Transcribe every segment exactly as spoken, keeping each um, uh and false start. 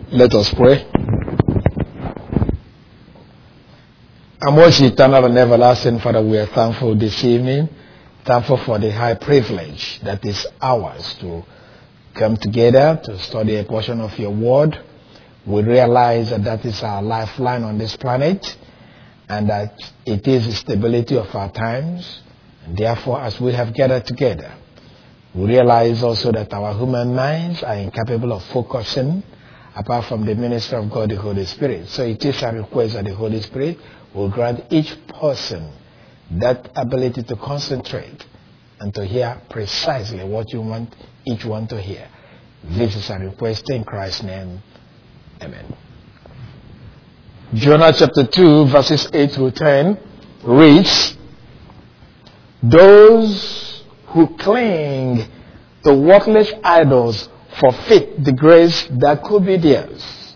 Let us pray. Our most eternal and everlasting Father, we are thankful this evening, thankful for the high privilege that is ours to come together to study a portion of your word. We realize that that is our lifeline on this planet and that it is the stability of our times. And therefore, as we have gathered together, we realize also that our human minds are incapable of focusing apart from the ministry of God, the Holy Spirit. So it is a request that the Holy Spirit will grant each person that ability to concentrate and to hear precisely what you want each one to hear. This is a request in Christ's name. Amen. Jonah chapter two, verses eight through ten reads, "Those who cling to worthless idols forfeit the grace that could be theirs.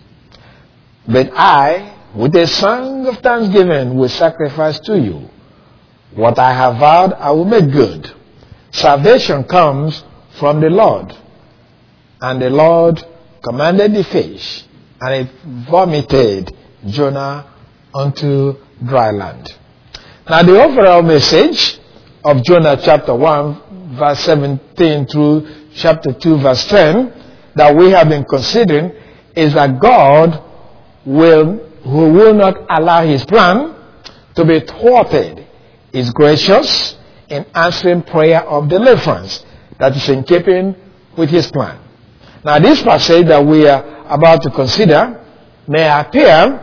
But I, with a song of thanksgiving, will sacrifice to you. What I have vowed, I will make good. Salvation comes from the Lord. And the Lord commanded the fish, and it vomited Jonah unto dry land." Now the overall message of Jonah chapter one, verse seventeen through chapter two, verse ten, that we have been considering is that God will, who will not allow his plan to be thwarted, is gracious in answering prayer of deliverance that is in keeping with his plan. Now this passage that we are about to consider may appear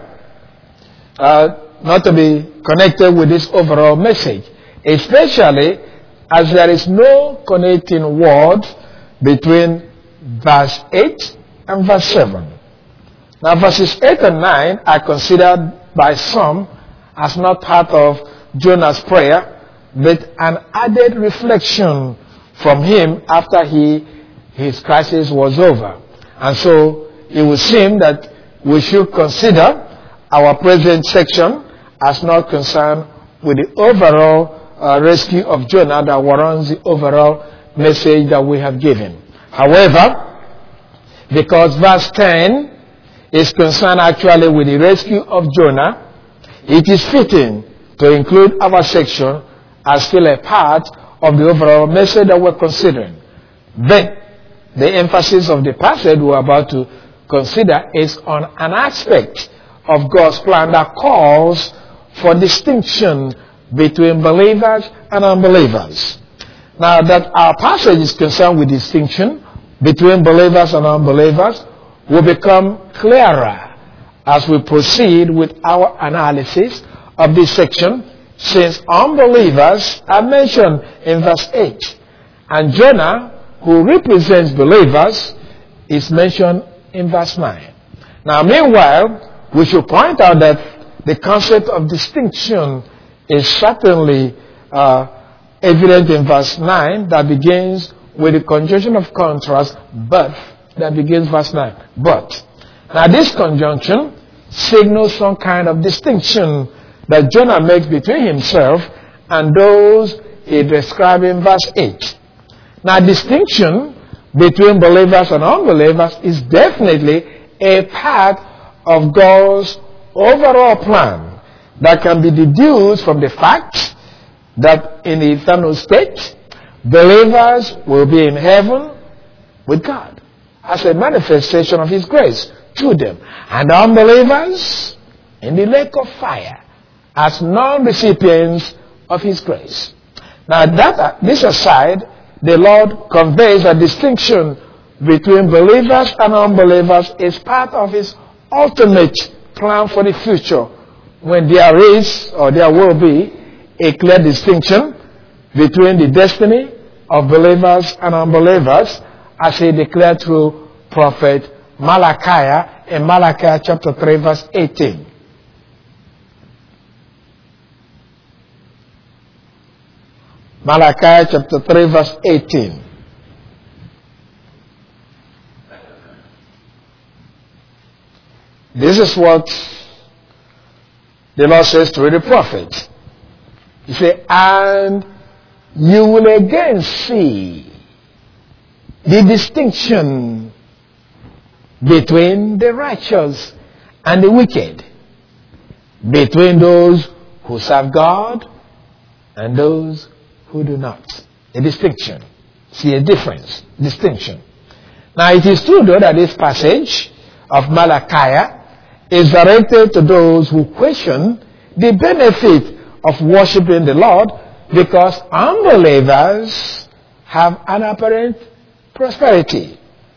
uh, not to be connected with this overall message, especially as there is no connecting word between verse eight and verse seven. Now verses eight and nine are considered by some as not part of Jonah's prayer, but an added reflection from him after he his crisis was over. And so it would seem that we should consider our present section as not concerned with the overall uh, rescue of Jonah that warrants the overall message that we have given. However, because verse ten is concerned actually with the rescue of Jonah, it is fitting to include our section as still a part of the overall message that we're considering. Then, the emphasis of the passage we're about to consider is on an aspect of God's plan that calls for distinction between believers and unbelievers. Now that our passage is concerned with distinction between believers and unbelievers will become clearer as we proceed with our analysis of this section, since unbelievers are mentioned in verse eight, and Jonah, who represents believers, is mentioned in verse nine. Now meanwhile, we should point out that the concept of distinction is certainly uh, evident in verse nine, that begins with the conjunction of contrast, but, that begins verse nine. But. Now this conjunction signals some kind of distinction that Jonah makes between himself and those he describes in verse eight. Now distinction between believers and unbelievers is definitely a part of God's overall plan that can be deduced from the fact that in the eternal state, believers will be in heaven with God as a manifestation of his grace to them, and unbelievers in the lake of fire as non-recipients of his grace. Now that this aside, the Lord conveys a distinction between believers and unbelievers is part of his ultimate plan for the future, when there is or there will be a clear distinction between the destiny of believers and unbelievers, as he declared through prophet Malachi in Malachi chapter three, verse eighteen. Malachi chapter three, verse eighteen. This is what the Lord says to the prophet. He said, "And you will again see the distinction between the righteous and the wicked, between those who serve God and those who do not. A distinction. See a difference. Distinction. Now it is true though that this passage of Malachi is directed to those who question the benefit of worshiping the Lord because unbelievers have an apparent prosperity.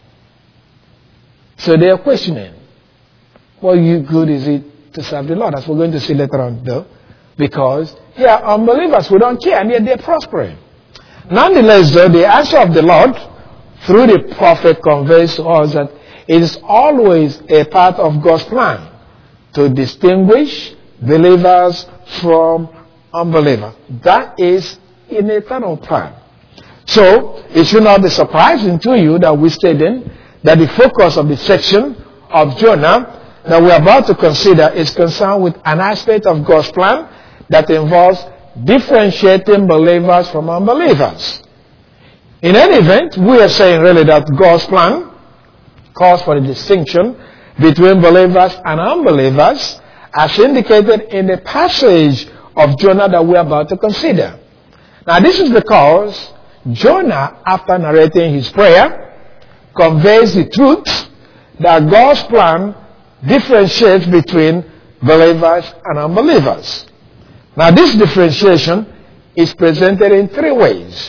So they are questioning, what good is it to serve the Lord? As we're going to see later on though, because here are unbelievers who don't care and yet they're prospering. Nonetheless though, the answer of the Lord through the prophet conveys to us that it is always a part of God's plan to distinguish believers from unbelievers. That is an eternal plan. So, it should not be surprising to you that we stated that the focus of the section of Jonah that we're about to consider is concerned with an aspect of God's plan that involves differentiating believers from unbelievers. In any event, we are saying really that God's plan calls for the distinction between believers and unbelievers as indicated in the passage of Jonah that we're about to consider. Now this is because Jonah, after narrating his prayer, conveys the truth that God's plan differentiates between believers and unbelievers. Now this differentiation is presented in three ways.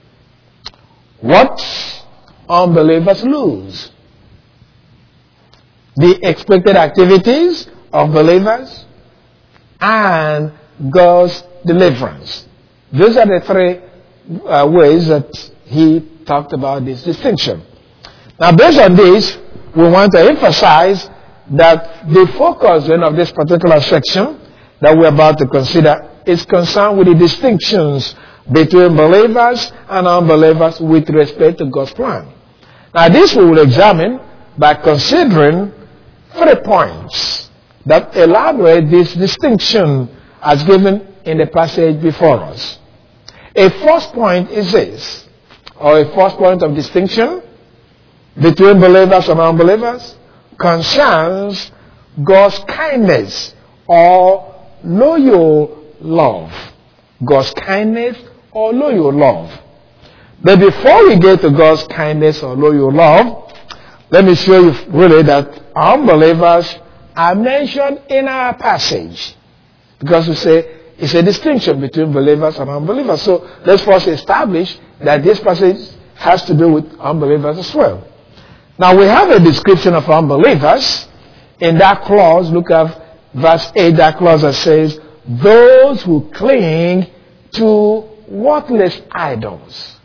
What unbelievers lose, the expected activities of believers, and God's deliverance. Those are the three uh, ways that he talked about this distinction. Now based on this, we want to emphasize that the focus then of this particular section that we're about to consider is concerned with the distinctions between believers and unbelievers with respect to God's plan. Now this we will examine by considering three points that elaborate this distinction as given in the passage before us. A first point is this, or a first point of distinction between believers and unbelievers concerns God's kindness or loyal love. God's kindness or loyal love. But before we get to God's kindness or loyal love, let me show you really that unbelievers are mentioned in our passage. Because we say it's a distinction between believers and unbelievers. So let's first establish that this passage has to do with unbelievers as well. Now we have a description of unbelievers in that clause. Look at verse eight, that clause that says, those who cling to worthless idols.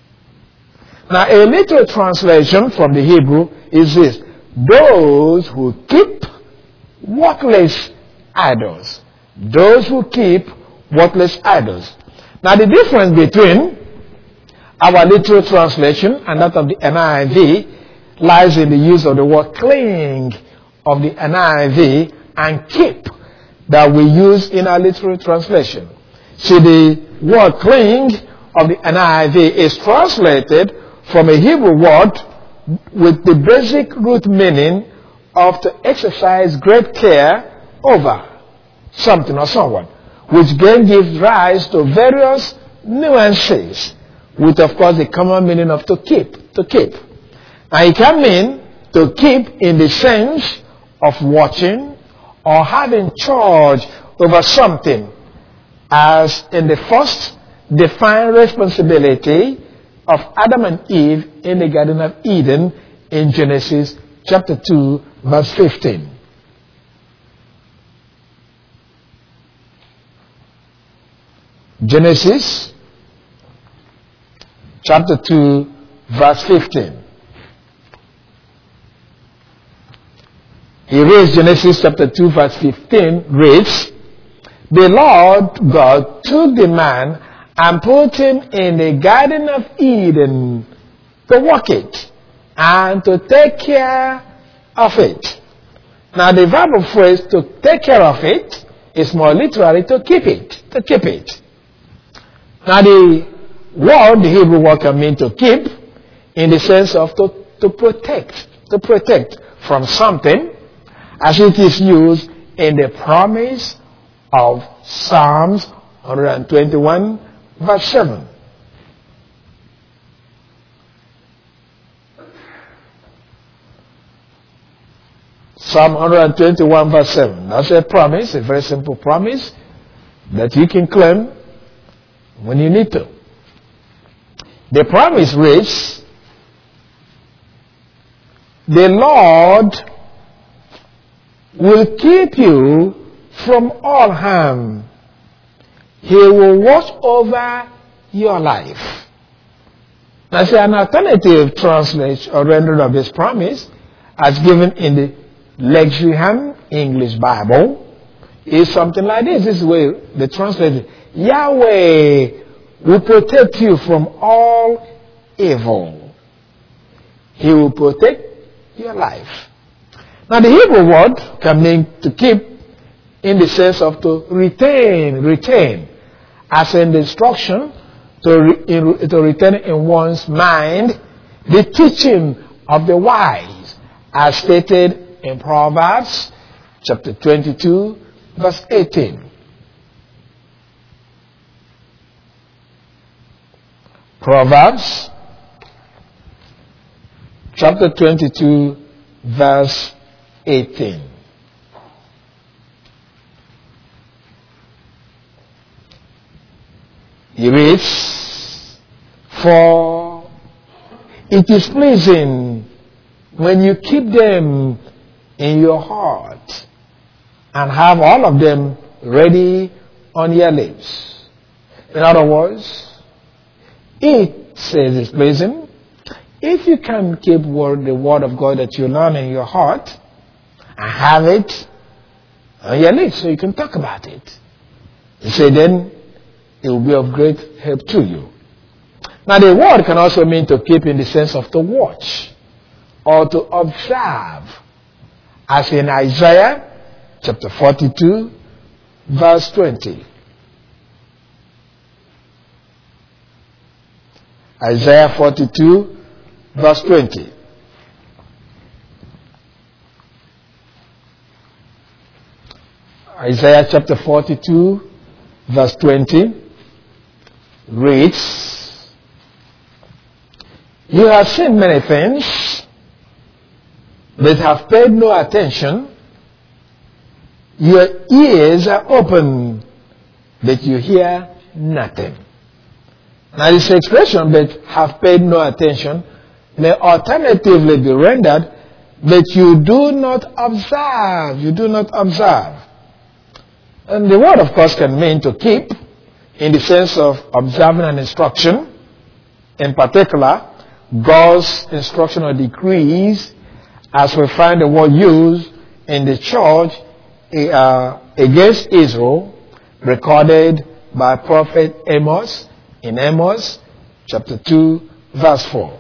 Now a literal translation from the Hebrew is this, those who keep worthless idols. Those who keep worthless idols. Now the difference between our literal translation and that of the N I V lies in the use of the word cling of the N I V and keep that we use in our literal translation. See, the word cling of the N I V is translated from a Hebrew word with the basic root meaning of to exercise great care over something or someone, which then gives rise to various nuances with, of course, the common meaning of to keep, to keep. And it can mean to keep in the sense of watching or having charge over something, as in the first defined responsibility of Adam and Eve in the Garden of Eden in Genesis chapter two, verse fifteen. Genesis chapter two, verse fifteen. He reads Genesis chapter two, verse fifteen, reads, the Lord God took the man and put him in the Garden of Eden to work it and to take care of it. Now the verb of phrase to take care of it is more literally to keep it, to keep it. Now the word, the Hebrew word can mean to keep in the sense of to, to protect, to protect. from something, as it is used in the promise of Psalms one twenty-one, verse seven. Psalm one twenty-one, verse seven. That's a promise, a very simple promise that you can claim when you need to. The promise reads, "The Lord will keep you from all harm. He will watch over your life." Now, see, an alternative translation or rendering of this promise, as given in the Lexham English Bible, is something like this. This is where the translation, Yahweh will protect you from all evil. He will protect your life. Now, the Hebrew word can mean to keep in the sense of to retain, retain, as in the instruction to, re, in, to retain in one's mind the teaching of the wise, as stated in Proverbs chapter twenty-two, verse eighteen. Proverbs chapter twenty-two, verse eighteen. He reads, "For it is pleasing when you keep them in your heart and have all of them ready on your lips." In other words, it says it's pleasing if you can keep word, the word of God that you learn in your heart and have it on your lips so you can talk about it. You say then it will be of great help to you. Now, the word can also mean to keep in the sense of to watch or to observe, as in Isaiah chapter forty-two, verse twenty. Isaiah forty-two, verse twenty. Isaiah chapter forty-two, verse twenty reads, "You have seen many things, but have paid no attention. Your ears are open, but you hear nothing." Now, this expression, "but have paid no attention," may alternatively be rendered, "but you do not observe." You do not observe. And the word, of course, can mean to keep in the sense of observing an instruction, in particular, God's instruction or decrees, as we find the word used in the church uh, against Israel, recorded by prophet Amos in Amos chapter two, verse four.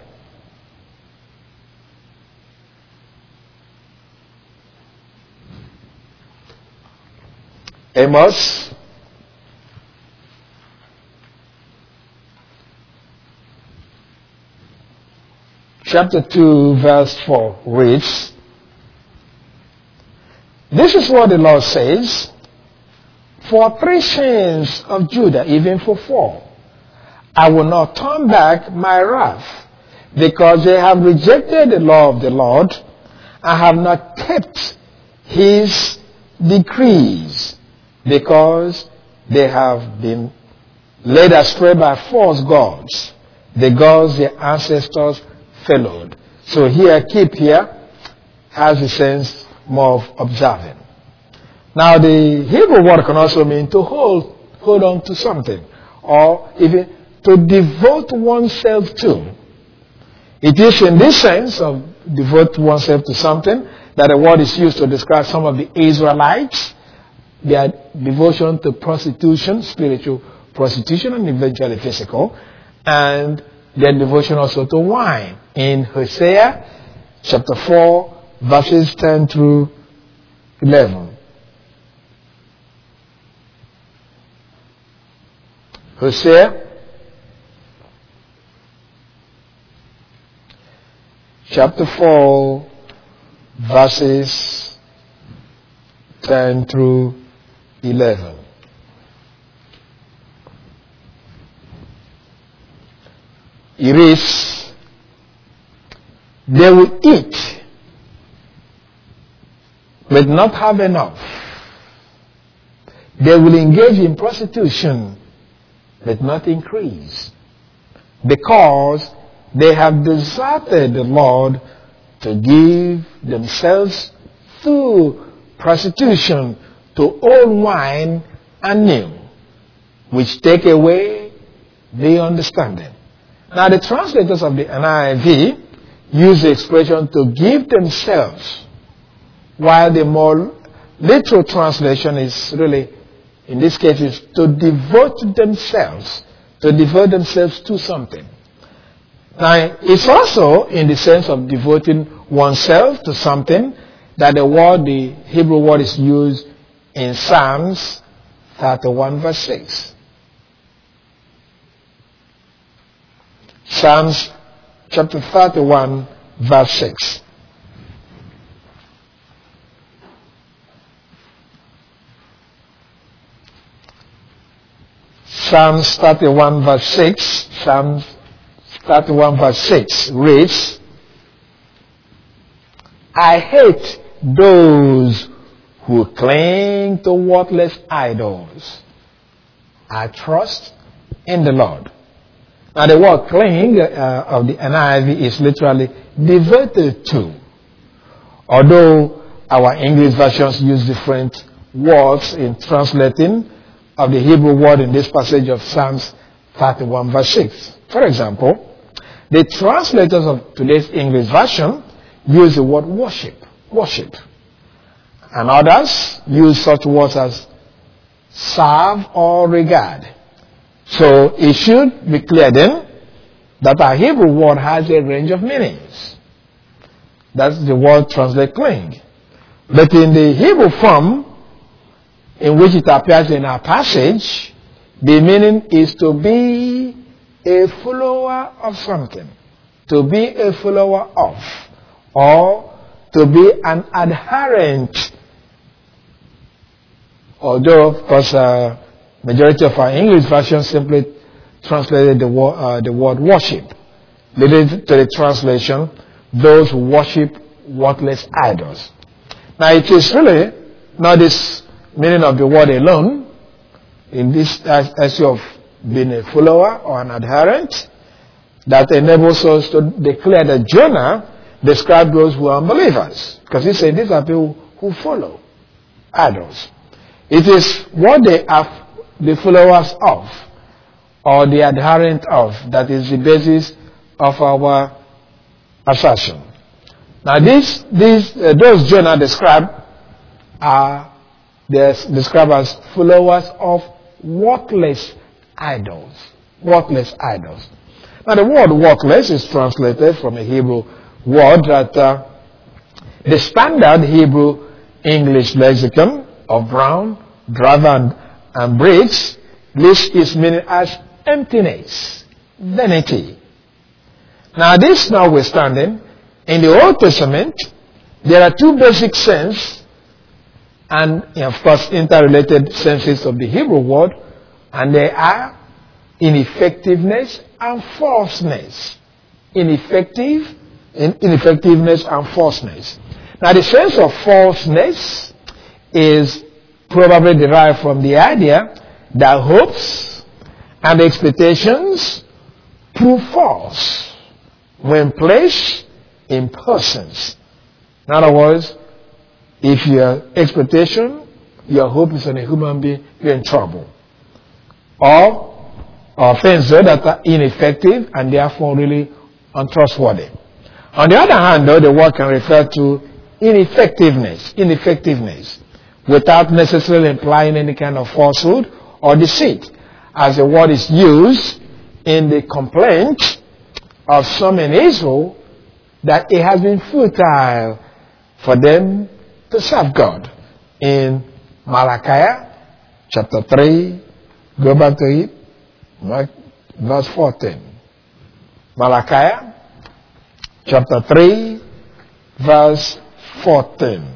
Amos chapter two, verse four reads, "This is what the Lord says, for three sins of Judah, even for four, I will not turn back my wrath, because they have rejected the law of the Lord and have not kept his decrees, because they have been led astray by false gods, the gods their ancestors followed." So here, keep here has the sense more of observing. Now, the Hebrew word can also mean to hold, hold on to something, or even to devote oneself to. It is in this sense of devote oneself to something that the word is used to describe some of the Israelites, their devotion to prostitution, spiritual prostitution, and eventually physical, and their devotion also to wine. In Hosea chapter four, verses ten through eleven. Hosea chapter four, verses ten through eleven. It is, they will eat, but not have enough. They will engage in prostitution, but not increase, because they have deserted the Lord to give themselves through prostitution to old wine and new, which take away the understanding. Now the translators of the N I V use the expression to give themselves, while the more literal translation is really, in this case, is to devote themselves, to devote themselves to something. Now, it's also in the sense of devoting oneself to something that the word, the Hebrew word, is used in Psalms thirty-one verse six. Psalms chapter thirty-one verse six. Psalms thirty-one verse six, Psalms thirty-one verse six reads, I hate those who cling to worthless idols. I trust in the Lord. Now the word cling uh, of the N I V is literally devoted to. Although our English versions use different words in translating of the Hebrew word in this passage of Psalms thirty-one verse six. For example, the translators of today's English version use the word worship, worship. And others use such words as serve or regard. So it should be clear then that our Hebrew word has a range of meanings. That's the word translate cling. But in the Hebrew form in which it appears in our passage, the meaning is to be a follower of something. To be a follower of. Or to be an adherent. Although, of course, uh, majority of our English versions simply translated the word, uh, the word worship. Leading to the translation, those who worship worthless idols. Now it is really not this meaning of the word alone, in this issue of being a follower or an adherent, that enables us to declare that Jonah described those who are unbelievers. Because he said these are people who follow idols. It is what they are the followers of, or the adherent of, that is the basis of our assertion. Now these, these, uh, those Jonah described are they're described as followers of worthless idols. Worthless idols. Now the word worthless is translated from a Hebrew word that uh, the standard Hebrew English lexicon of Brown, Driver, and, and Briggs lists its meaning as emptiness, vanity. Now this notwithstanding, in the Old Testament, there are two basic senses and, of course, interrelated senses of the Hebrew word, and they are ineffectiveness and falseness. Ineffective, in, ineffectiveness and falseness. Now, the sense of falseness is probably derived from the idea that hopes and expectations prove false when placed in persons. In other words, if your expectation, your hope is on a human being, you're in trouble. Or, or things that are ineffective and therefore really untrustworthy. On the other hand, though, the word can refer to ineffectiveness, ineffectiveness, without necessarily implying any kind of falsehood or deceit, as the word is used in the complaint of some in Israel that it has been futile for them to serve God. In Malachi chapter three, go back to it, verse fourteen. Malachi chapter three, verse fourteen.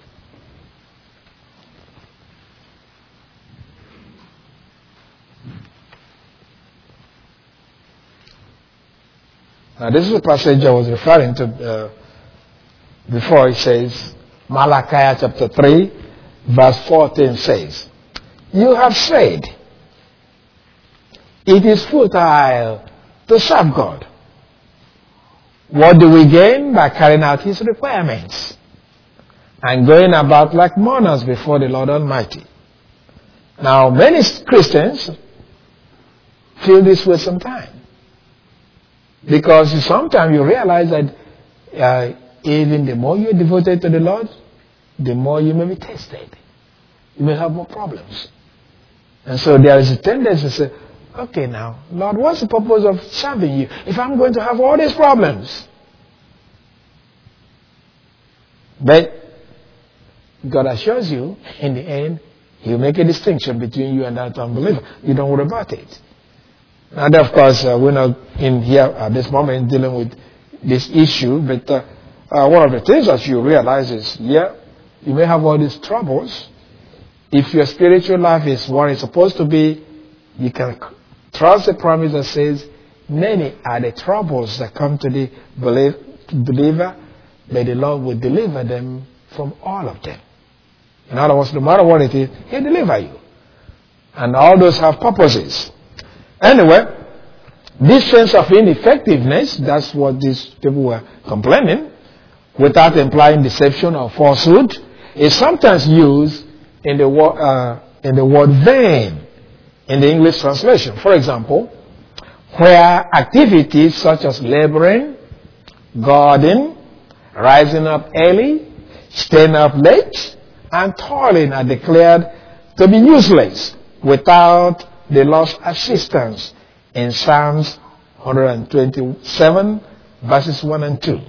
Now this is the passage I was referring to uh, before. It says, Malachi chapter three, verse fourteen says, you have said, it is futile to serve God. What do we gain by carrying out his requirements and going about like mourners before the Lord Almighty? Now many Christians feel this way sometimes. Because sometimes you realize that uh, even the more you're devoted to the Lord, the more you may be tested. You may have more problems. And so there is a tendency to say, okay now, Lord, what's the purpose of serving you if I'm going to have all these problems? But God assures you, in the end, He'll make a distinction between you and that unbeliever. You don't worry about it. And of course, uh, we're not in here at this moment dealing with this issue, but uh, uh, one of the things that you realize is, yeah, you may have all these troubles. If your spiritual life is what it's supposed to be, you can trust the promise that says, many are the troubles that come to the believer, but the Lord will deliver them from all of them. In other words, no matter what it is, He'll deliver you. And all those have purposes. Anyway, this sense of ineffectiveness, that's what these people were complaining, without implying deception or falsehood, is sometimes used in the, uh, in the word vain in the English translation. For example, where activities such as laboring, gardening, rising up early, staying up late, and toiling are declared to be useless without the Lord's assistance in Psalms one twenty-seven, verses one and two.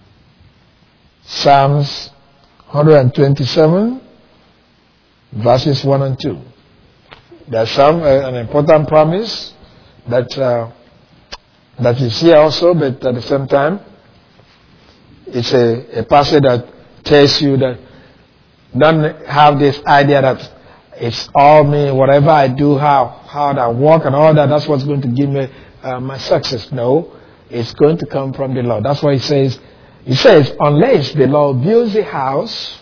Psalms one twenty-seven, verses one and two. There's some uh, an important promise that uh, that is here also, but at the same time, it's a, a passage that tells you that don't have this idea that it's all me, whatever I do, how hard I work and all that, that's what's going to give me uh, my success. No, it's going to come from the Lord. That's why he says, he says, unless the Lord builds the house,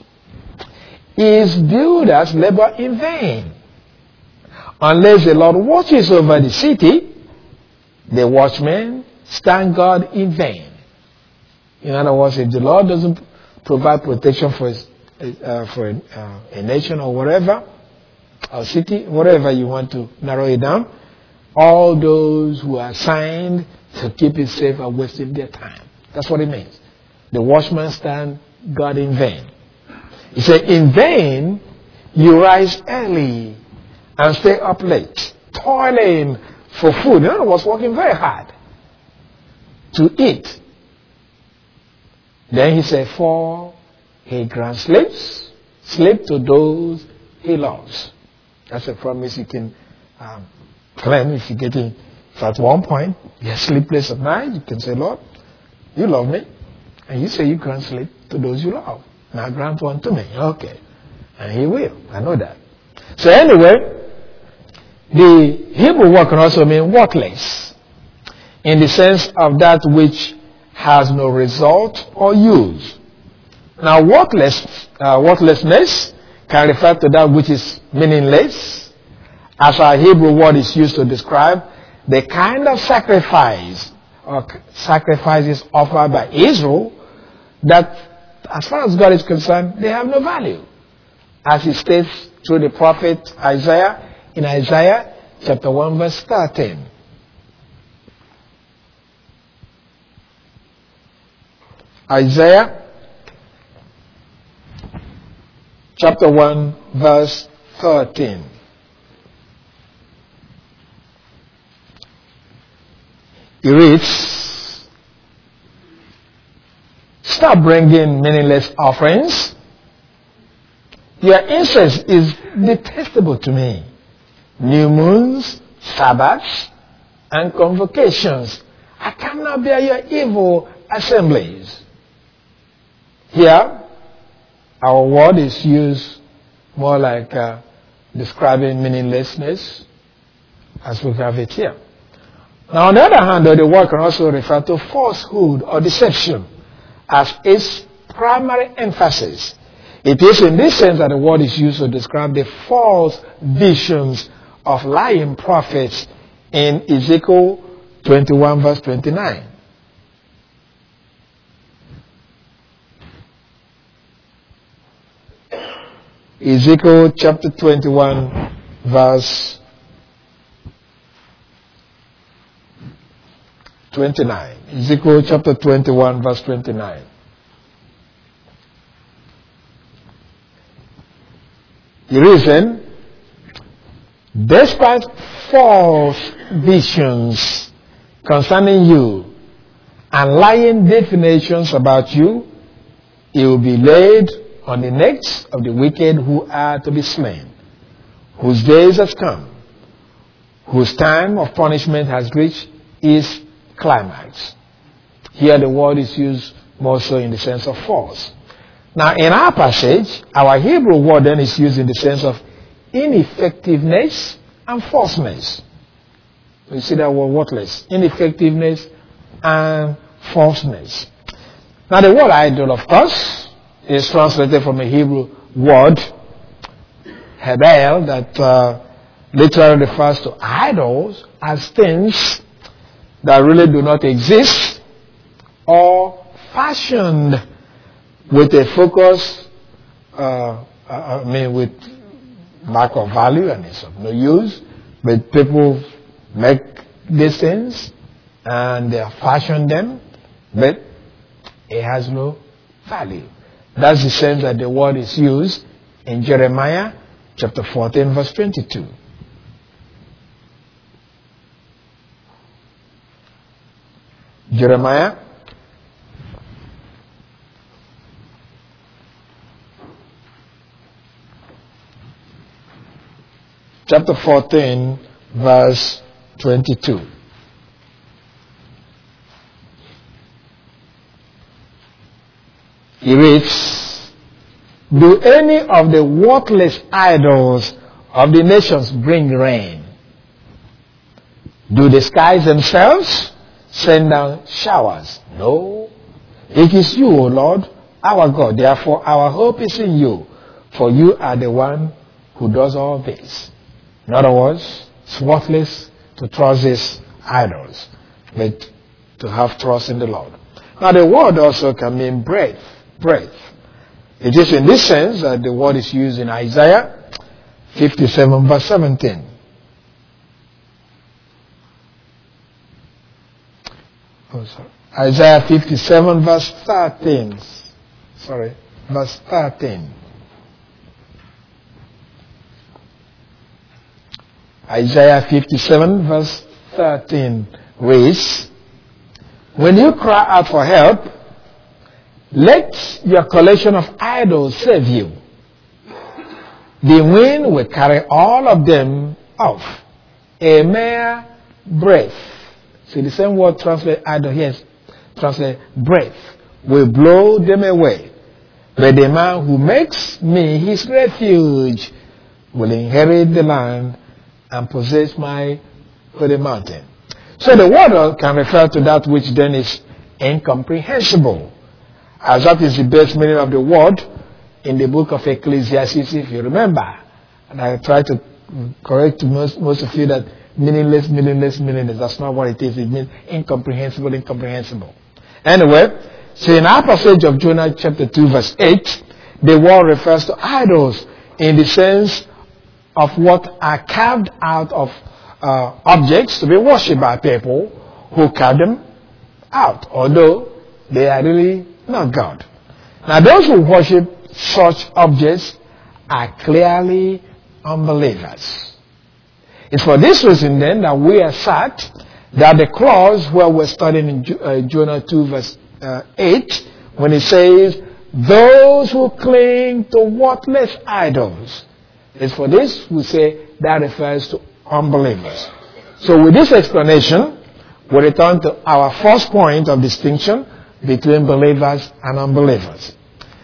his builders labor in vain. Unless the Lord watches over the city, the watchmen stand guard in vain. In other words, if the Lord doesn't provide protection for his, uh, for a, uh, a nation or whatever, or city, whatever you want to narrow it down, all those who are assigned to keep it safe are wasting their time. That's what it means. The watchmen stand guard in vain. He said, in vain you rise early and stay up late, toiling for food. In other words, working very hard to eat. Then he said, for he grants sleep, sleep to those he loves. That's a promise you can um, claim if you get in. So at one point, you're sleepless at night, you can say, Lord, you love me. And you say you grant sleep to those you love. Now grant one to me. Okay. And he will. I know that. So anyway, the Hebrew word can also mean worthless, in the sense of that which has no result or use. Now worthless, uh, worthlessness can refer to that which is meaningless, as our Hebrew word is used to describe the kind of sacrifice or sacrifices offered by Israel that, as far as God is concerned, they have no value. As he states through the prophet Isaiah in Isaiah chapter one verse thirteen. Isaiah chapter one verse thirteen. He reads, stop bringing meaningless offerings. Your incense is detestable to me. New moons, Sabbaths, and convocations. I cannot bear your evil assemblies. Here, our word is used more like uh, describing meaninglessness as we have it here. Now, on the other hand, though, the word can also refer to falsehood or deception as its primary emphasis. It is in this sense that the word is used to describe the false visions of lying prophets in Ezekiel twenty-one verse twenty-nine. Ezekiel chapter twenty-one verse twenty-nine. Ezekiel chapter twenty-one verse twenty-nine. The reason, despite false visions concerning you and lying definitions about you, it will be laid on the necks of the wicked who are to be slain, whose days has come, whose time of punishment has reached its climax. Here the word is used more so in the sense of false. Now, in our passage, our Hebrew word then is used in the sense of ineffectiveness and falseness. You see that word, worthless. Ineffectiveness and falseness. Now, the word idol, of course, is translated from a Hebrew word, hebel, that uh, literally refers to idols as things that really do not exist or fashioned with a focus, uh, I mean, with lack of value and it's of no use, but people make these things and they fashion them, but it has no value. That's the sense that the word is used in Jeremiah chapter fourteen verse twenty-two. Jeremiah chapter fourteen, verse twenty-two. He reads, do any of the worthless idols of the nations bring rain? Do the skies themselves send down showers? No. It is you, O Lord, our God. Therefore, our hope is in you, for you are the one who does all this. In other words, it's worthless to trust these idols, but to have trust in the Lord. Now, the word also can mean breath. Breath. It is in this sense that the word is used in Isaiah fifty-seven verse seventeen. Oh, sorry. Isaiah fifty-seven verse thirteen. Sorry, verse thirteen. Isaiah fifty-seven verse thirteen reads, when you cry out for help, let your collection of idols save you. The wind will carry all of them off. A mere breath. See, the same word translate idol here, translate breath, will blow them away. But the man who makes me his refuge will inherit the land and possess my holy mountain. So the word can refer to that which then is incomprehensible, as that is the best meaning of the word in the book of Ecclesiastes, if you remember. And I try to correct most, most of you that meaningless, meaningless, meaningless. That's not what it is. It means incomprehensible, incomprehensible. Anyway, so in our passage of Jonah chapter two verse eight, the word refers to idols in the sense of what are carved out of uh, objects to be worshipped by people who carve them out, although they are really not God. Now, those who worship such objects are clearly unbelievers. It's for this reason then that we assert that the clause where we're studying in uh, Jonah two verse uh, eight, when it says, those who cling to worthless idols, it's for this we say that refers to unbelievers. So with this explanation, we return to our first point of distinction between believers and unbelievers.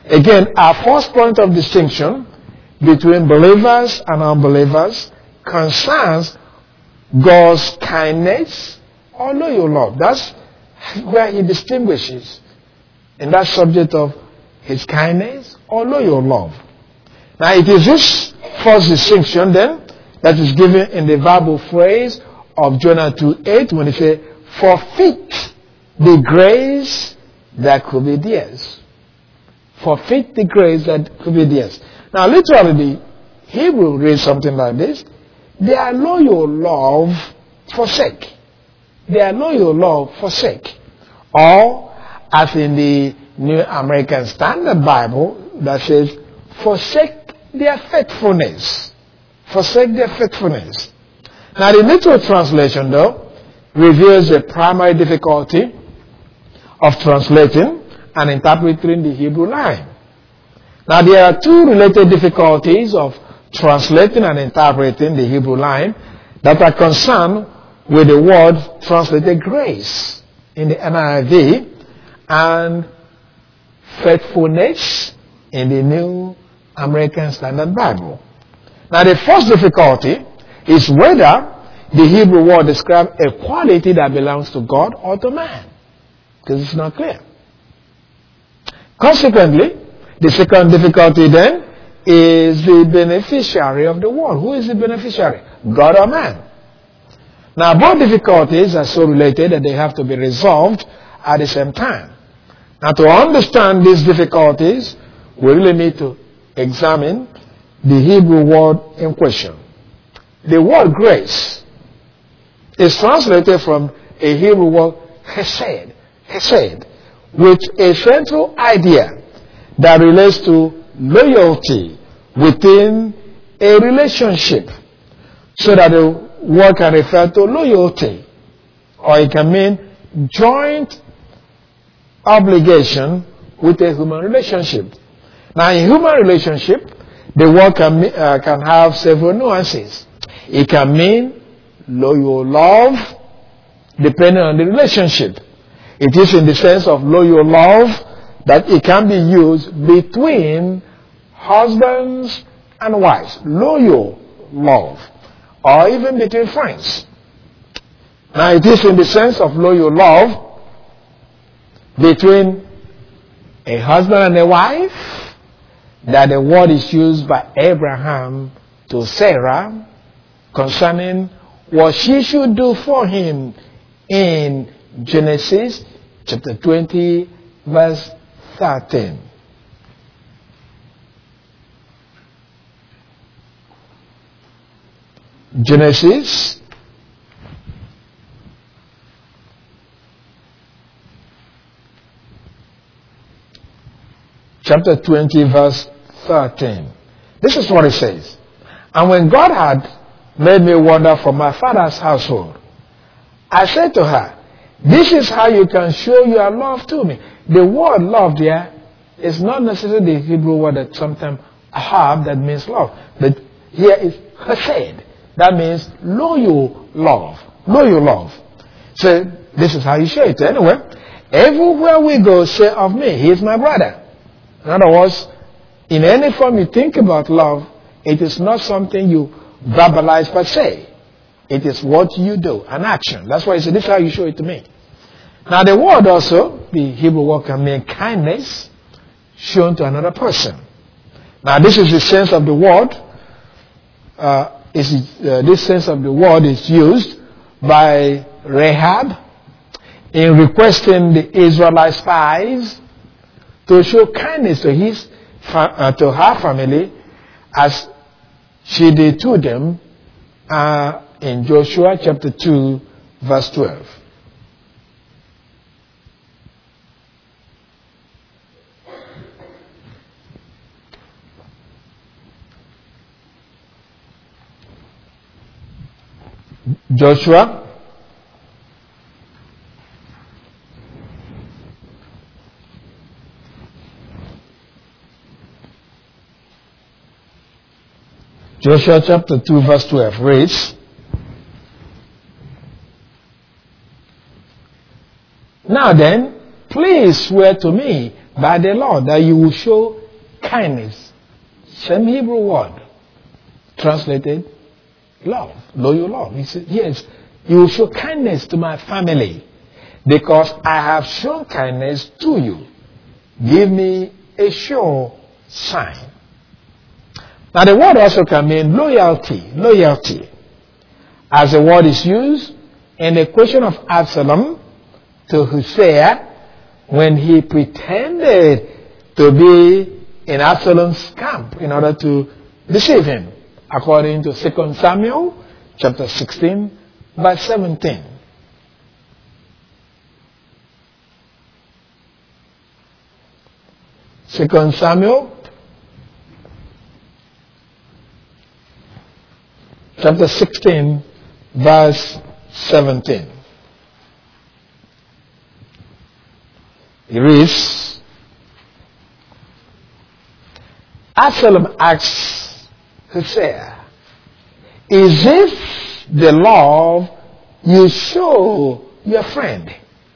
Again, our first point of distinction between believers and unbelievers concerns God's kindness or loyal love. That's where he distinguishes in that subject of his kindness or loyal love. Now it is this first distinction then that is given in the verbal phrase of Jonah two eight when he says, forfeit the grace that could be theirs. Forfeit the grace that could be theirs. Now literally the Hebrew reads something like this. Their loyal love forsake. Their loyal love forsake. Or as in the New American Standard Bible that says, forsake their faithfulness. Forsake their faithfulness. Now the literal translation though reveals the primary difficulty of translating and interpreting the Hebrew line. Now there are two related difficulties of translating and interpreting the Hebrew line that are concerned with the word translated grace in the N I V and faithfulness in the New American Standard Bible. Now the first difficulty is whether the Hebrew word describes a quality that belongs to God or to man, because it's not clear. Consequently, the second difficulty then is the beneficiary of the word. Who is the beneficiary? God or man? Now both difficulties are so related that they have to be resolved at the same time. Now to understand these difficulties, we really need to examine the Hebrew word in question. The word grace is translated from a Hebrew word hesed, hesed, with a central idea that relates to loyalty within a relationship, so that the word can refer to loyalty, or it can mean joint obligation with a human relationship. Now in human relationship, the word can, uh, can have several nuances. It can mean loyal love depending on the relationship. It is in the sense of loyal love that it can be used between husbands and wives. Loyal love. Or even between friends. Now it is in the sense of loyal love between a husband and a wife that the word is used by Abraham to Sarah concerning what she should do for him in Genesis chapter twenty verse thirteen. Genesis chapter twenty verse thirteen. This is what it says. And when God had made me wander from my father's household, I said to her, this is how you can show your love to me. The word love there is not necessarily the Hebrew word that sometimes ahab that means love. But here is hesed. That means loyal love. Loyal love. So this is how you show it. Anyway, everywhere we go, say of me, he is my brother. In other words, in any form you think about love, it is not something you verbalize per se. It is what you do, an action. That's why he said, this is how you show it to me. Now the word also, the Hebrew word can mean kindness shown to another person. Now this is the sense of the word. Uh, is, uh, this sense of the word is used by Rahab in requesting the Israelite spies to show kindness to his, uh, to her family as she did to them uh, in Joshua chapter two verse twelve. Joshua Joshua chapter two verse twelve reads, now then, please swear to me by the Lord that you will show kindness. Same Hebrew word. Translated, love. Loyal love. He said, yes, you will show kindness to my family because I have shown kindness to you. Give me a sure sign. Now the word also can mean loyalty. Loyalty. As the word is used in the question of Absalom to Hosea when he pretended to be in Absalom's camp in order to deceive him, according to Second Samuel chapter sixteen, verse seventeen. Second Samuel chapter sixteen, verse seventeen. It reads, Absalom asks Hosea, is this the love you show your friend?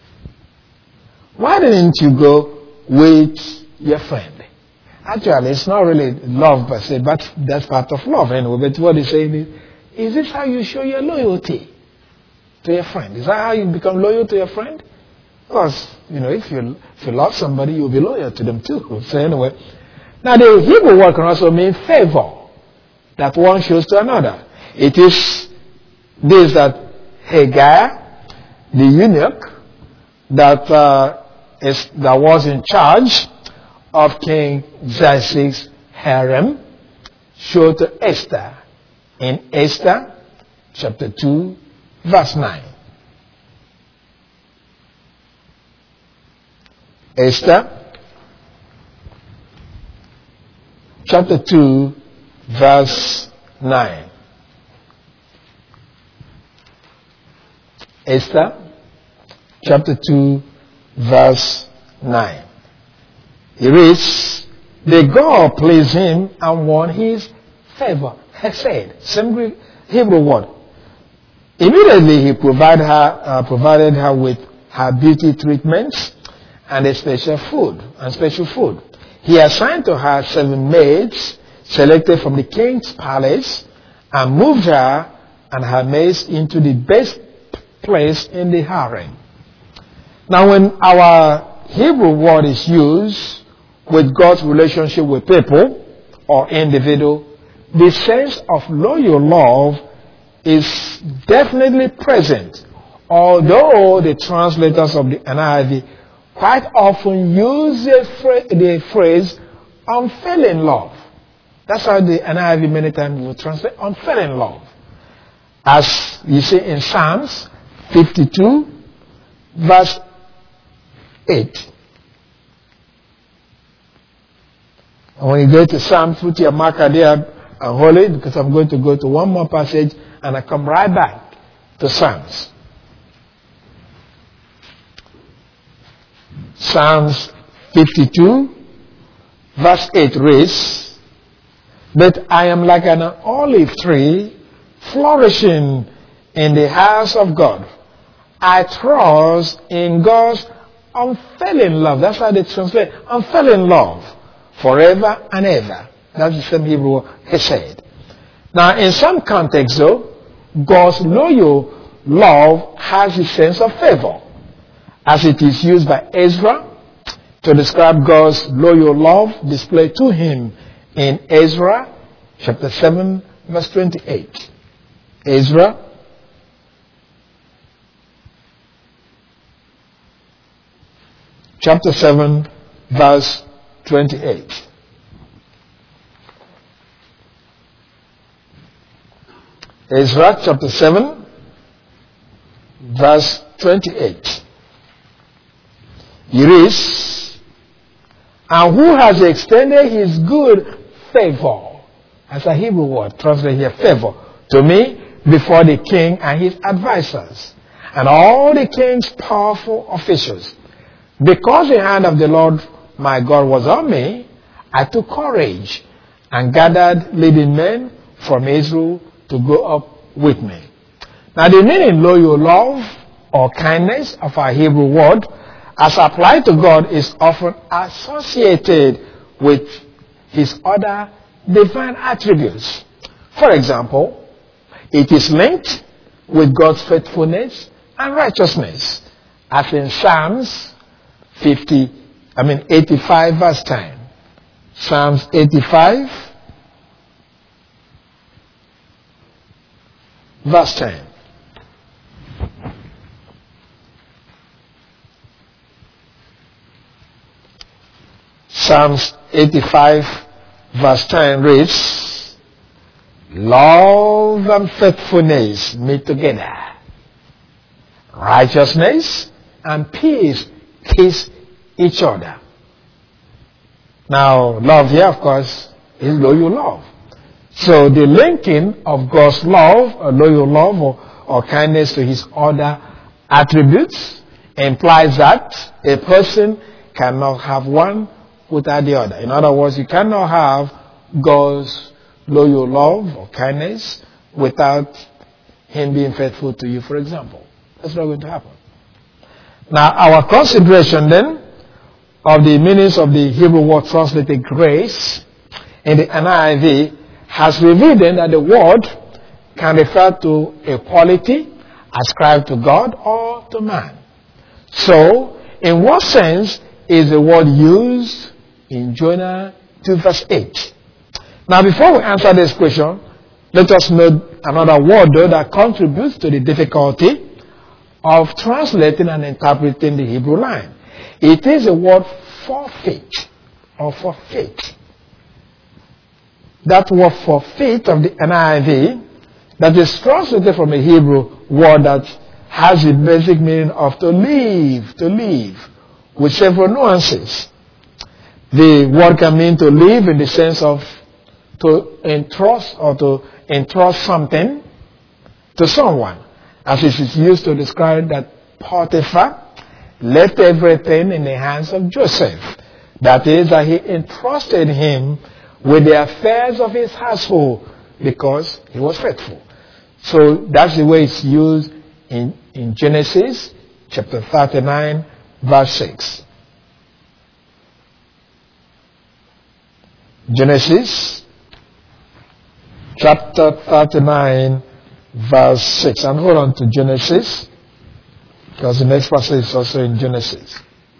Why didn't you go with your friend? Actually, it's not really love per se, but that's part of love anyway. But what he's saying is, is this how you show your loyalty to your friend? Is that how you become loyal to your friend? Because, you know, if you, if you love somebody, you'll be loyal to them too. So anyway, now the Hebrew word can also mean favor that one shows to another. It is this that Hagar, the eunuch that uh, is that was in charge of King Xerxes' harem, showed to Esther in Esther chapter two, verse nine. Esther chapter two, verse nine. Esther chapter two, verse nine. It reads, the God pleased him and won his favor. Hesed, same Greek Hebrew word. Immediately he provided her, uh, provided her with her beauty treatments and a special food and special food. He assigned to her seven maids selected from the king's palace and moved her and her maids into the best place in the harem. Now when our Hebrew word is used with God's relationship with people or individual, the sense of loyal love is definitely present, although the translators of the N I V quite often use the phrase, the phrase unfailing love. That's how the N I V many times will translate unfailing love. As you see in Psalms fifty-two, verse eight. And when you go to Psalms, put your marker there and hold it, because I'm going to go to one more passage and I come right back to Psalms. Psalms fifty-two, verse eight reads, but I am like an olive tree flourishing in the house of God. I trust in God's unfailing love. That's how they translate unfailing love. Forever and ever. That's the same Hebrew Hesed. Now in some contexts though, God's loyal love has a sense of favor, as it is used by Ezra to describe God's loyal love displayed to him in Ezra chapter seven, verse twenty-eight. Ezra chapter seven, verse twenty-eight. Ezra chapter seven, verse twenty-eight. It reads, and who has extended his good favor, as a Hebrew word, translated here, favor, to me before the king and his advisors, and all the king's powerful officials. Because the hand of the Lord my God was on me, I took courage and gathered leading men from Israel to go up with me. Now the meaning loyal love or kindness of our Hebrew word as applied to God, is often associated with his other divine attributes. For example, it is linked with God's faithfulness and righteousness, as in Psalms fifty, I mean eighty-five verse ten. Psalms eighty-five verse ten. Psalms eighty-five verse ten reads, love and faithfulness meet together. Righteousness and peace kiss each other. Now, love here, of course, is loyal love. So the linking of God's love, or loyal love, or, or kindness to his other attributes implies that a person cannot have one without the other. In other words, you cannot have God's loyal love or kindness without him being faithful to you, for example. That's not going to happen. Now, our consideration then of the meanings of the Hebrew word translated grace in the N I V has revealed then that the word can refer to a quality ascribed to God or to man. So, in what sense is the word used in Jonah two verse eight? Now, before we answer this question, let us note another word though that contributes to the difficulty of translating and interpreting the Hebrew line. It is the word forfeit or forfeit. That word forfeit of the N I V that is translated from a Hebrew word that has the basic meaning of to leave, to leave, with several nuances. The word can mean to leave in the sense of to entrust or to entrust something to someone, as it is used to describe that Potiphar left everything in the hands of Joseph. That is, that he entrusted him with the affairs of his household because he was faithful. So that's the way it's used in, in Genesis chapter thirty-nine verse six. Genesis chapter thirty-nine verse six. And hold on to Genesis, because the next passage is also in Genesis.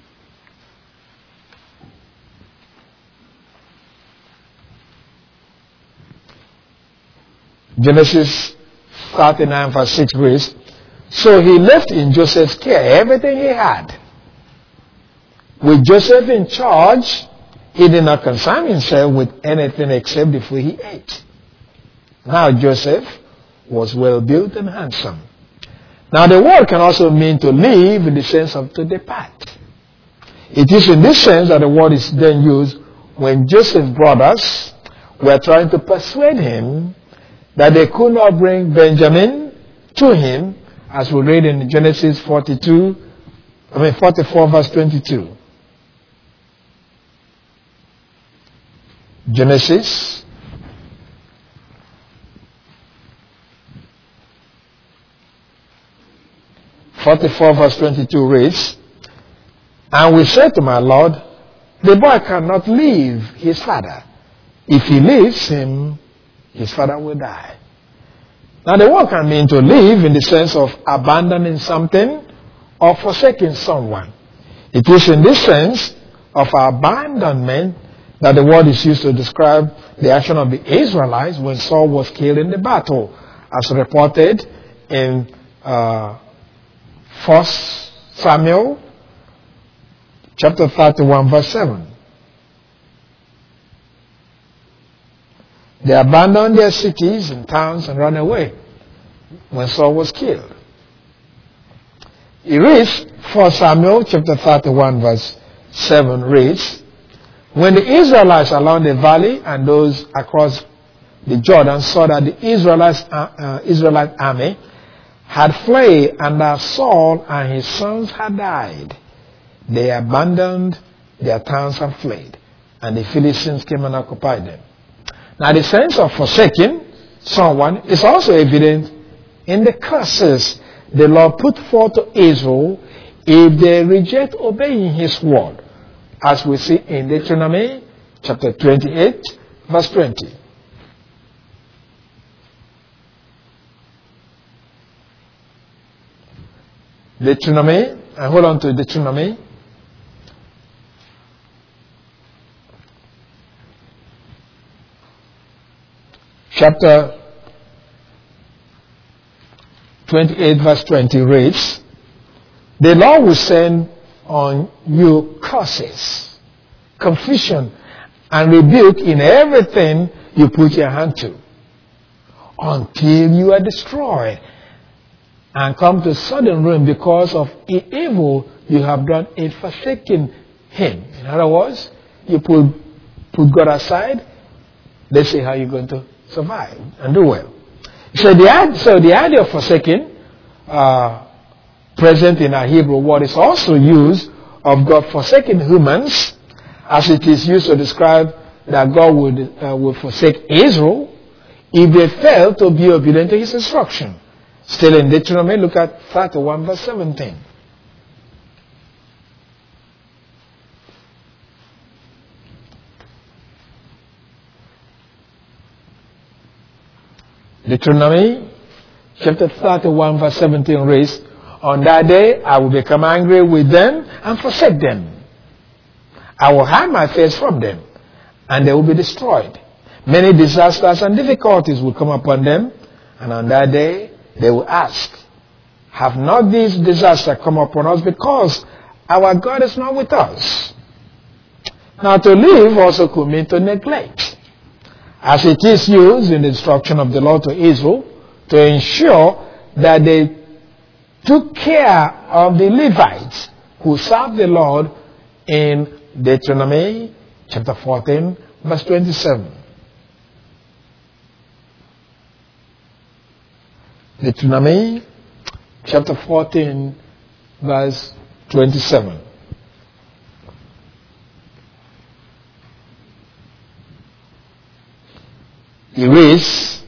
Genesis thirty-nine verse six reads, so he left in Joseph's care everything he had. With Joseph in charge, he did not concern himself with anything except the food he ate. Now Joseph was well built and handsome. Now the word can also mean to leave in the sense of to depart. It is in this sense that the word is then used when Joseph's brothers were trying to persuade him that they could not bring Benjamin to him, as we read in Genesis forty-two, I mean forty-four verse twenty-two. Genesis forty-four verse twenty-two reads, and we said to my Lord, the boy cannot leave his father. If he leaves him, his father will die. Now the word can mean to leave in the sense of abandoning something or forsaking someone. It is in this sense of abandonment that the word is used to describe the action of the Israelites when Saul was killed in the battle, as reported in uh, First Samuel chapter thirty-one verse seven. They abandoned their cities and towns and ran away when Saul was killed. It reads, First Samuel chapter thirty-one verse seven reads, when the Israelites along the valley and those across the Jordan saw that the Israelites, uh, uh, Israelite army had fled and that Saul and his sons had died, they abandoned their towns and fled, and the Philistines came and occupied them. Now the sense of forsaking someone is also evident in the curses the Lord put forth to Israel if they reject obeying his word, as we see in Deuteronomy chapter twenty-eight, verse twenty. Deuteronomy, I hold on to Deuteronomy. Chapter twenty-eight, verse twenty reads, the Lord will send on you curses, confusion, and rebuke in everything you put your hand to, until you are destroyed and come to sudden ruin because of the evil you have done in forsaking him. In other words, you put, put God aside, let's see how you're going to survive and do well. So the, so the idea of forsaking, uh, present in our Hebrew word, is also used of God forsaking humans, as it is used to describe that God would, uh, would forsake Israel if they fail to be obedient to his instruction. Still in Deuteronomy, look at thirty-one, verse seventeen. Deuteronomy chapter thirty-one, verse seventeen reads, on that day I will become angry with them and forsake them. I will hide my face from them, and they will be destroyed. Many disasters and difficulties will come upon them, and on that day they will ask, have not these disasters come upon us because our God is not with us? Now, to leave also could mean to neglect, as it is used in the instruction of the Lord to Israel to ensure that they took care of the Levites who served the Lord in Deuteronomy chapter fourteen, verse twenty-seven. Deuteronomy chapter fourteen, verse twenty-seven. It reads,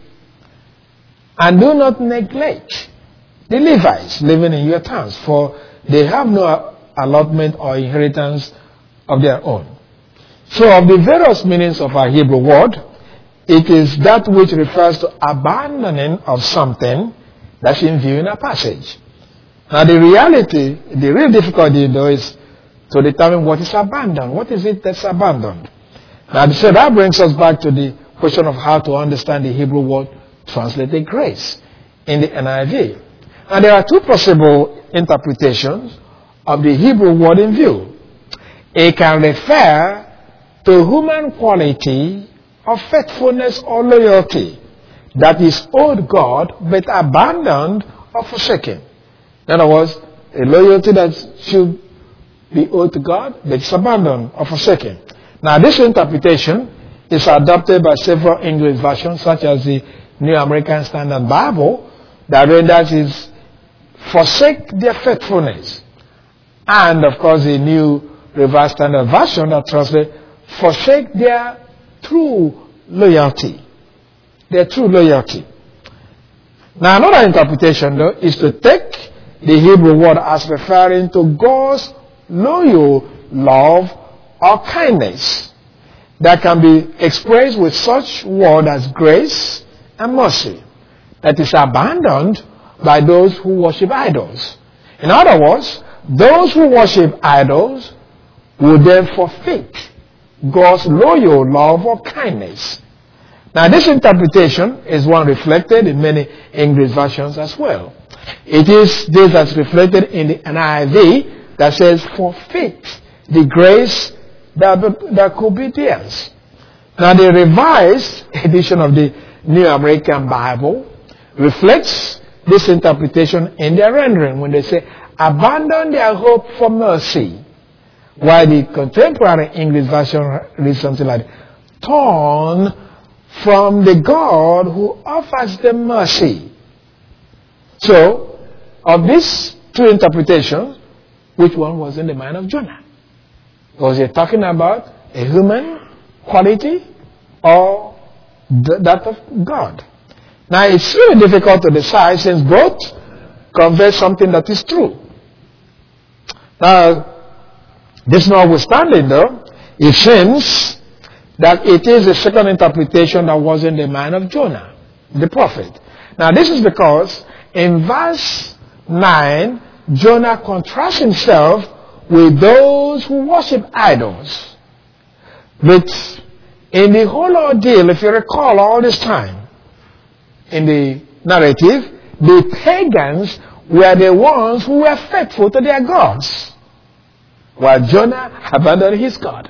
and do not neglect the Levites living in your towns, for they have no allotment or inheritance of their own. So of the various meanings of our Hebrew word, it is that which refers to abandoning of something that's in view in a passage. Now the reality, the real difficulty though is to determine what is abandoned. What is it that's abandoned? Now so that brings us back to the question of how to understand the Hebrew word translated grace in the N I V. Now there are two possible interpretations of the Hebrew word in view. It can refer to human quality of faithfulness or loyalty that is owed God but abandoned or forsaken. In other words, a loyalty that should be owed to God but is abandoned or forsaken. Now this interpretation is adopted by several English versions such as the New American Standard Bible that renders it forsake their faithfulness. And of course the New Revised Standard Version that translates forsake their true loyalty. Their true loyalty. Now another interpretation though is to take the Hebrew word as referring to God's loyal love or kindness that can be expressed with such word as grace and mercy that is abandoned by those who worship idols. In other words, those who worship idols will then forfeit God's loyal love or kindness. Now this interpretation is one reflected in many English versions as well. It is this that's reflected in the N I V that says forfeit the grace that, that could be theirs. Now the Revised Edition of the New American Bible reflects this interpretation in their rendering when they say abandon their hope for mercy, while the contemporary English version reads something like turn from the God who offers them mercy. So, of these two interpretations, which one was in the mind of Jonah? Was he talking about a human quality or th- that of God? Now, it's really difficult to decide since both convey something that is true. Now, this notwithstanding though, it seems that it is a second interpretation that was in the mind of Jonah, the prophet. Now this is because in verse nine, Jonah contrasts himself with those who worship idols. But in the whole ordeal, if you recall all this time, in the narrative, the pagans were the ones who were faithful to their gods, while Jonah abandoned his God.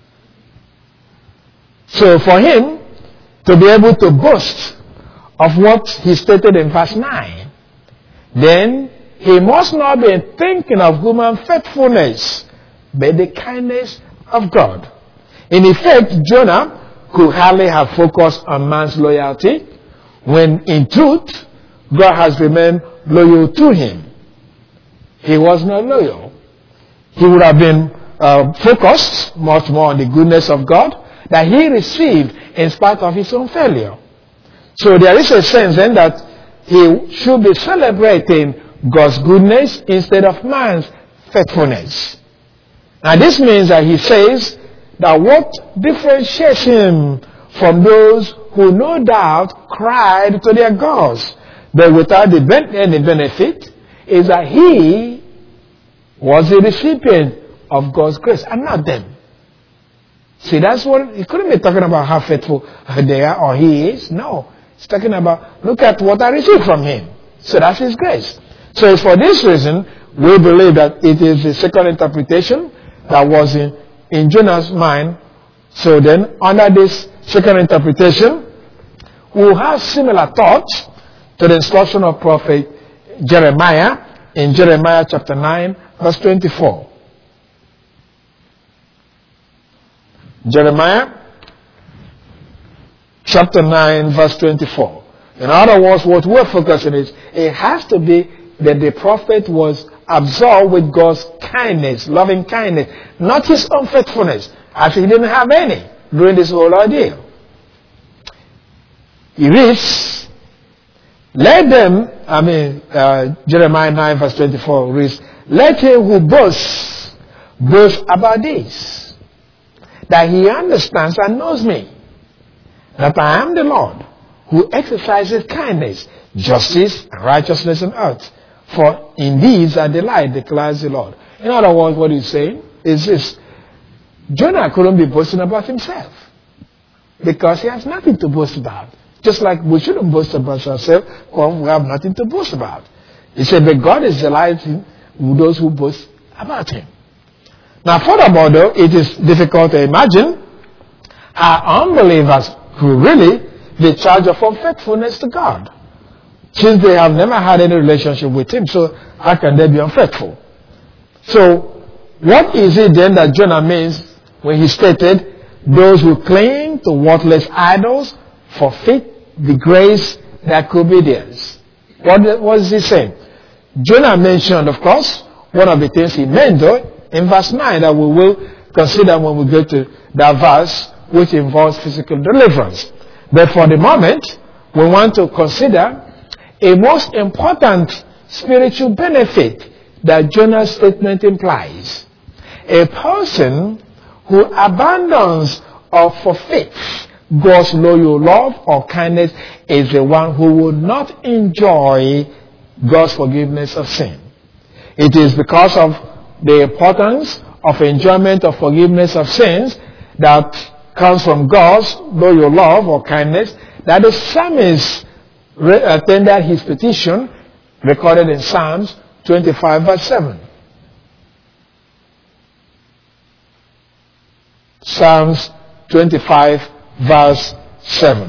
So for him to be able to boast of what he stated in verse nine, then he must not be thinking of human faithfulness, but the kindness of God. In effect, Jonah could hardly have focused on man's loyalty, when in truth, God has remained loyal to him. He was not loyal. He would have been uh, focused much more on the goodness of God that he received in spite of his own failure. So there is a sense then that he should be celebrating God's goodness instead of man's faithfulness. Now this means that he says that what differentiates him from those who no doubt cried to their gods, but without the ben- any benefit, is that he was the recipient of God's grace and not them. See, that's what, he couldn't be talking about how faithful they are or he is. No. He's talking about, look at what I received from him. So that's his grace. So it's for this reason, we believe that it is the second interpretation that was in, in Jonah's mind. So then, under this second interpretation, we have similar thoughts to the instruction of prophet Jeremiah in Jeremiah chapter nine, verse twenty-four. Jeremiah chapter nine, verse twenty-four. In other words, what we're focusing is, it has to be that the prophet was absorbed with God's kindness, loving kindness, not his unfaithfulness, as he didn't have any during this whole ordeal. He reads, let them, I mean, uh, Jeremiah nine, verse twenty-four reads, let him who boasts, boast about this, that he understands and knows me, that I am the Lord, who exercises kindness, justice, and righteousness on earth. For in these I delight, declares the Lord. In other words, what he's saying is this: Jonah couldn't be boasting about himself, because he has nothing to boast about. Just like we shouldn't boast about ourselves, or we have nothing to boast about. He said, but God is delighted with those who boast about him. Now, furthermore, though, it is difficult to imagine how unbelievers who really be charged of unfaithfulness to God, since they have never had any relationship with him. So how can they be unfaithful? So what is it then that Jonah means when he stated, those who cling to worthless idols forfeit the grace that could be theirs? What was he saying? Jonah mentioned, of course, one of the things he meant though in verse nine that we will consider when we go to that verse, which involves physical deliverance. But for the moment, we want to consider a most important spiritual benefit that Jonah's statement implies. A person who abandons or forfeits God's loyal love or kindness is the one who will not enjoy God's forgiveness of sin. It is because of the importance of enjoyment of forgiveness of sins that comes from God's loyal love or kindness that the psalmist tendered his petition, recorded in Psalms twenty-five, verse seven. Psalms twenty-five, verse seven.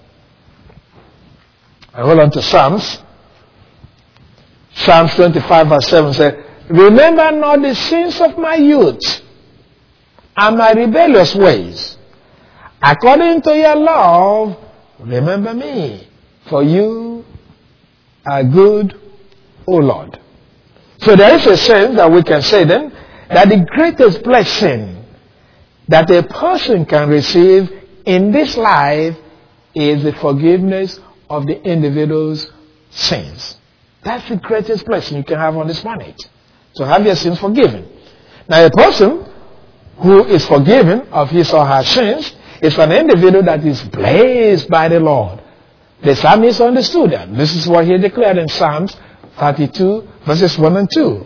I hold on to Psalms. Psalms twenty-five, verse seven says, remember not the sins of my youth and my rebellious ways. According to your love, remember me. For you are good, O Lord. So there is a sense that we can say then that the greatest blessing that a person can receive in this life is the forgiveness of the individual's sins. That's the greatest blessing you can have on this planet. to have your sins forgiven. Now, a person who is forgiven of his or her sins is an individual that is blessed by the Lord. The psalmist understood that. This is what he declared in Psalms thirty-two, verses one and two.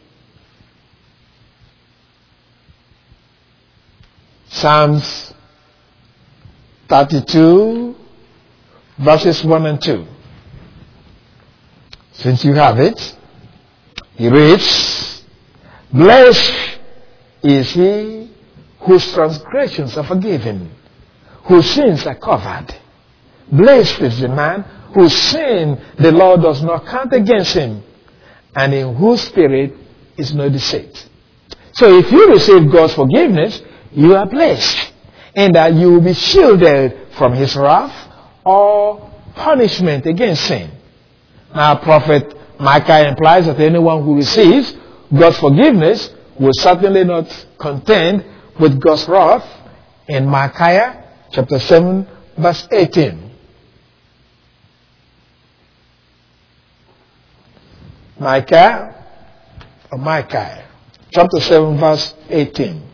Psalms thirty-two, verses one and two. Since you have it, he reads, "Blessed is he whose transgressions are forgiven, whose sins are covered. Blessed is the man whose sin the Lord does not count against him, and in whose spirit is no deceit." So if you receive God's forgiveness, you are blessed, in that you will be shielded from his wrath or punishment against sin. Now, Prophet Micah implies that anyone who receives God's forgiveness will certainly not contend with God's wrath in Micah chapter seven, verse eighteen. Micah, or Micah, chapter seven, verse eighteen.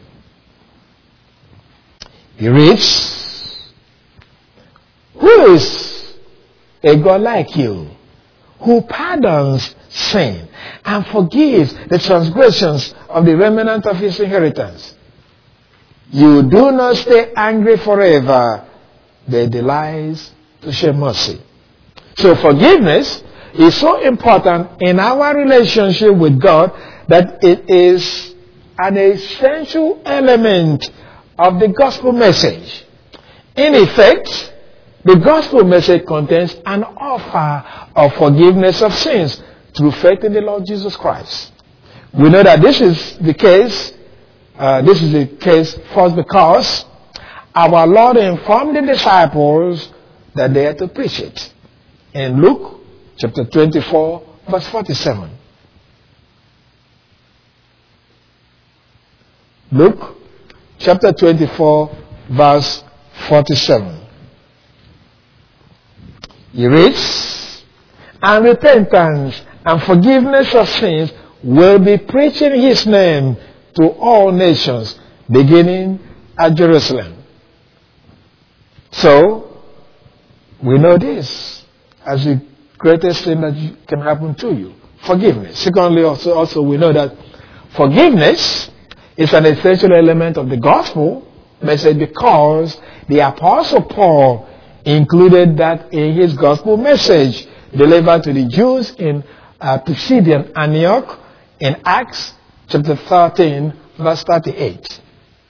He reads, "Who is a God like you, who pardons sin and forgives the transgressions of the remnant of his inheritance? You do not stay angry forever, but delights to show mercy." So forgiveness is so important in our relationship with God that it is an essential element of the gospel message. In effect, the gospel message contains an offer of forgiveness of sins through faith in the Lord Jesus Christ. We know that this is the case. Uh, this is the case first because our Lord informed the disciples that they had to preach it. In Luke chapter twenty-four, verse forty-seven. Luke chapter twenty-four, verse forty-seven. He reads, "And repentance and forgiveness of sins will be preached in his name to all nations, beginning at Jerusalem." So, we know this as the greatest thing that can happen to you. Forgiveness. Secondly, also, also we know that forgiveness is an essential element of the gospel message because the Apostle Paul included that in his gospel message delivered to the Jews in uh, Pisidian Antioch in Acts chapter thirteen, verse thirty-eight.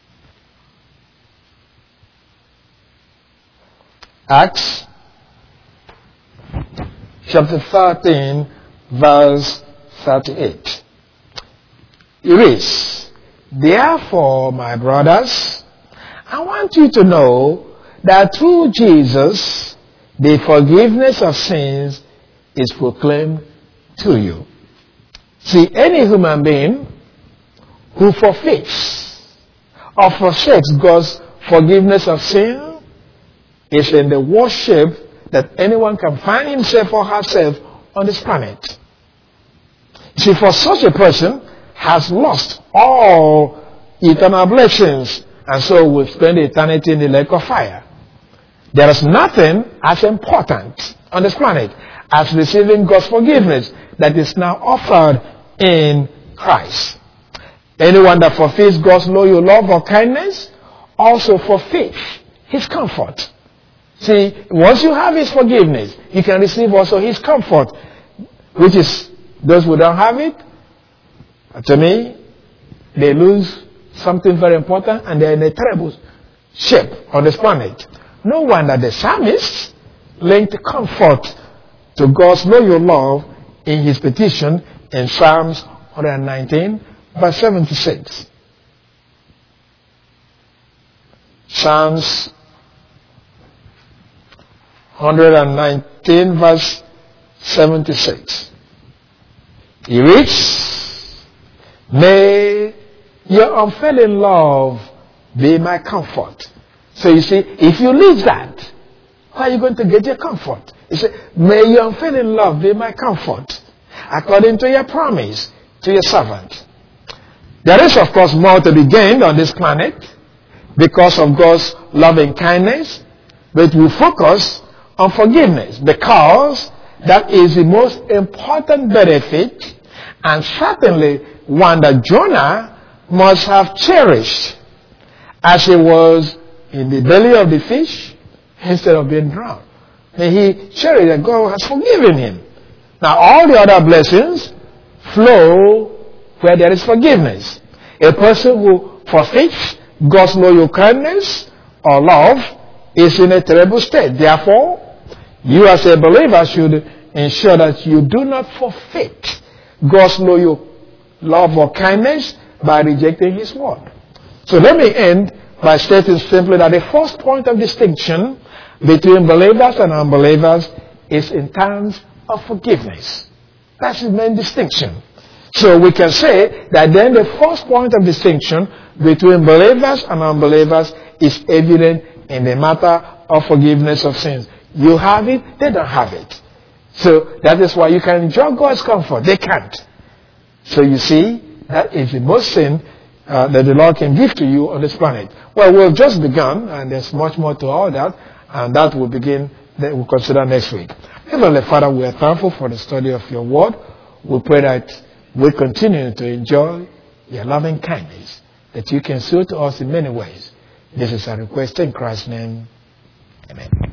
Acts chapter thirteen, verse thirty-eight. It reads, "Therefore, my brothers, I want you to know that through Jesus, the forgiveness of sins is proclaimed to you." See, any human being who forfeits or forsakes God's forgiveness of sin is in the worst shape that anyone can find himself or herself on this planet. See, for such a person has lost all eternal blessings and so will spend eternity in the lake of fire. There is nothing as important on this planet as receiving God's forgiveness that is now offered in Christ. Anyone that forfeits God's loyal love or kindness also forfeits his comfort. See, once you have his forgiveness, you can receive also his comfort, which is those who don't have it. To me, they lose something very important and they're in a terrible shape on this planet. No wonder the psalmist linked comfort to God's loyal love in his petition in Psalms one nineteen, verse seventy-six. Psalms one nineteen, verse seventy-six. He reads, "May your unfailing love be my comfort." So you see, if you leave that, how are you going to get your comfort? He said, "May your unfailing love be my comfort, according to your promise, to your servant. There is, of course, more to be gained on this planet because of God's loving kindness, but we focus on forgiveness because that is the most important benefit, and certainly one that Jonah must have cherished as he was in the belly of the fish instead of being drowned. May he cherish that God has forgiven him. Now all the other blessings flow where there is forgiveness. A person who forfeits God's loyal kindness or love is in a terrible state. Therefore, you as a believer should ensure that you do not forfeit God's loyal love or kindness by rejecting His word. So let me end by stating simply that the first point of distinction between believers and unbelievers is in terms of forgiveness. That's the main distinction. So we can say that then the first point of distinction between believers and unbelievers is evident in the matter of forgiveness of sins. You have it, they don't have it. So that is why you can enjoy God's comfort. They can't. So you see, that is the most sin uh, that the Lord can give to you on this planet. Well, we've just begun, and there's much more to all that, and that will begin, that we'll consider next week. Heavenly Father, we are thankful for the study of your word. We pray that we continue to enjoy your loving kindness, that you can show to us in many ways. This is our request in Christ's name. Amen.